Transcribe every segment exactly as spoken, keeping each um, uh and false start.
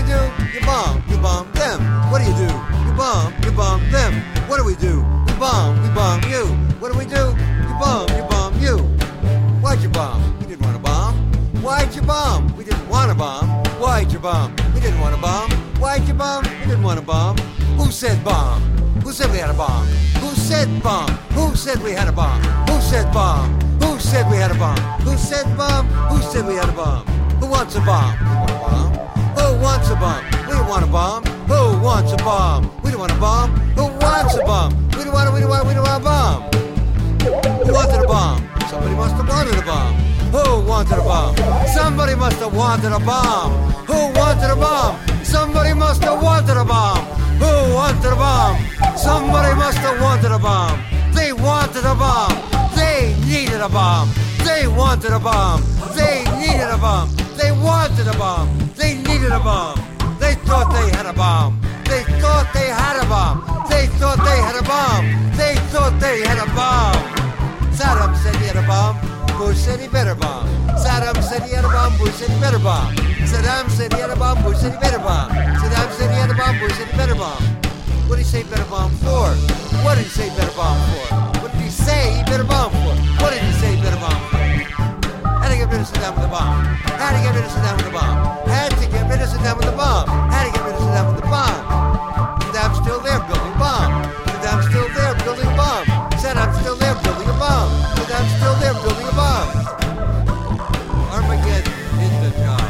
do? You bomb, you bomb them. What do you do? You bomb, you bomb them. What do we do? We bomb, we bomb you. What do we do? You bomb, you bomb you. Why'd you bomb? We didn't want to bomb. Why'd you bomb? We didn't want to bomb. Why'd you bomb? We didn't want to bomb. Why'd you bomb? We didn't want to bomb. Who said bomb? Who said we had a bomb? Who said bomb? Who said we had a bomb? Who said bomb? Who said we had a bomb? Who said bomb? Who said we had a bomb? Who wants a bomb? We want a bomb. Who wants a bomb? We don't want a bomb. Who wants a bomb? We don't want a bomb. Who wants a bomb? We don't want a, we don't want, we don't want a bomb. Who wanted a bomb? Somebody must have wanted a bomb. Who wanted a bomb? Somebody must have wanted a bomb. Who wanted a bomb? Somebody must have wanted a bomb. Who wanted a bomb? Somebody must have wanted a bomb. They wanted a bomb. They needed a bomb. They wanted a bomb. They needed a bomb. They wanted a bomb. They needed a bomb. They thought they had a bomb. They thought they had a bomb. They thought they had a bomb. They thought they had a bomb. Saddam said he had a bomb. Bush said he better bomb. Saddam said he had a bomb. Bush said he better bomb. Saddam said he had a bomb. Bush said he better bomb. Saddam said he had a bomb. Bush said he better bomb. What did he say better bomb for? What did he say better bomb for? What did he say he better bomb for? What did he say better bomb for? Had to get rid of Saddam with a bomb. Had to get rid of Saddam with a bomb. Had to get rid of Saddam with a bomb. Had to get rid of Saddam with a bomb. Saddam's still there building a bomb. Saddam's still there building a bomb. Saddam's still there building a bomb. Saddam's still there building a bomb. Armageddon did the job.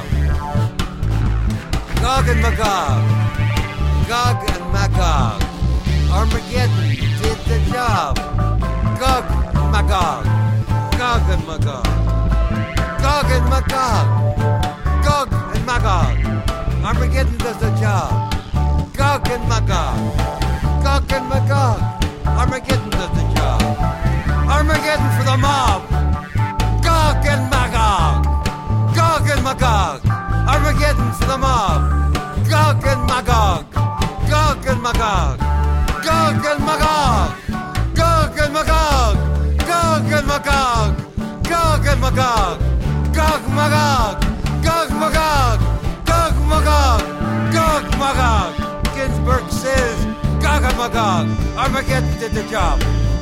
Gog and Magog. Gog and Magog. Armageddon did the job. Gog, Magog. Gog and Magog. Gog and Magog. Gog and Magog. Armageddon does the job. Gog and Magog. Gog and Magog. Armageddon does the job. Armageddon for the mob. Gog and Magog. Gog and Magog. Armageddon for the mob. Gog and Magog. Gog and Magog. Gog and Magog. Gog and Magog. Gog and Magog. Gog and Magog. Gog Magog. Gog Magog. Gog Magog. Gog Magog. Ginsburg says Gog and Magog. Armageddon did the job.